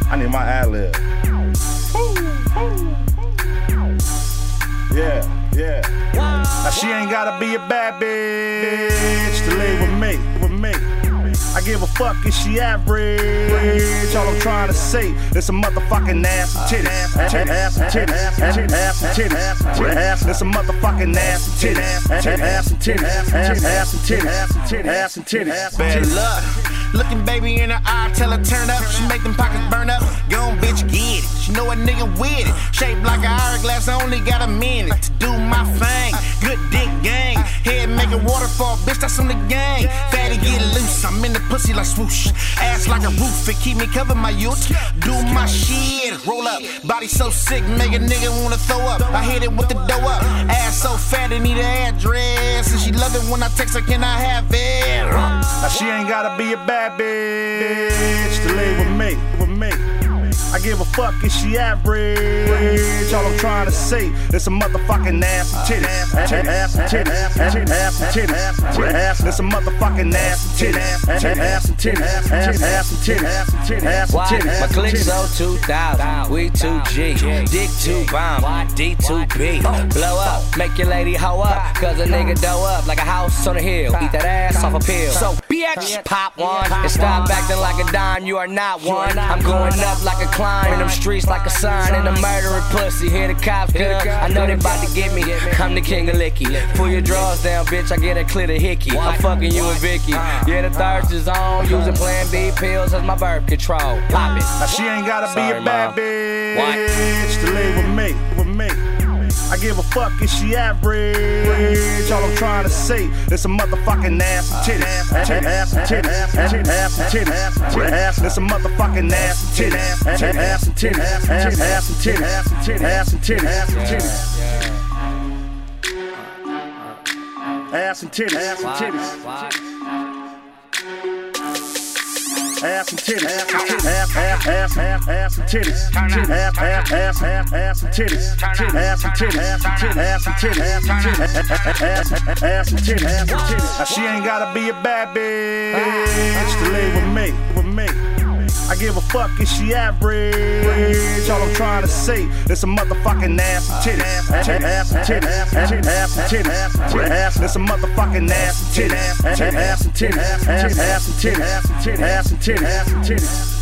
I need my ad-lib. Yeah. Now she ain't gotta be a bad bitch to live with me. I give a fuck if she average. All I'm trying to say is some motherfucking ass and titties. Ass and titties. Ass and titties. There's some motherfucking ass and titties. Ass and titties. Ass and titties. Ass and titties. Bad luck. Looking baby in her eye, tell her turn up. She make them pockets burn up. Go on, bitch, get it. She know a nigga with it. Shaped like an hourglass, I only got a minute to do my thing. Good dick gang. Head make a waterfall, bitch, that's on the gang. Fatty get loose, I'm in the pussy like swoosh. Ass like a roof, it keep me covered my youth. Do my shit, roll up. Body so sick, make a nigga wanna throw up. I hit it with the dough up. Ass so fat, it need an address. And she love it when I text her, can I have it? Now she ain't gotta be a bad bitch to live with me. I give a fuck if she average. All I'm trying to say is some motherfucking ass and titties. Ass and titties. Ass and titties. There's some motherfucking ass and titties. Ass and titties. Ass and titties. Ass and titties. My click so 2000, we 2G, dick 2 bomb, D2B. Blow up, make your lady hoe up, cause a nigga dough up like a house on a hill. Eat that ass off a pill. So bitch, pop one and stop acting like a dime. You are not one. I'm going up like a climb in them streets like a sign. And a murdering pussy, here the cops come. I know they about to get me. I'm the king of licky. Pull your drawers down, bitch. I get a clear to hickey. I'm fucking you and Vicky. Yeah, the thirst is on. Using Plan B pills as my birth control. Pop it. Now she ain't gotta be a bad bitch to live with me. I give a fuck if she average. All I'm trying to say is some motherfucking ass and titties. Ass and titties. Ass and titties. There's some motherfucking ass and titties. Ass and titties. Ass and titties. Ass and titties. Ass and titties. Ass and titties. Ass and titties. Ass and titties, ass and titties, ass and titties, ass and titties, ass and titties, ass and titties. Now she ain't gotta be a bad bitch to live with me. I give a fuck if she average. All I'm trying to say is some motherfucking ass and titties. Ass and titties. Ass and titties. There's some motherfucking ass and titties. Ass and titties. Ass and titties. Ass and titties.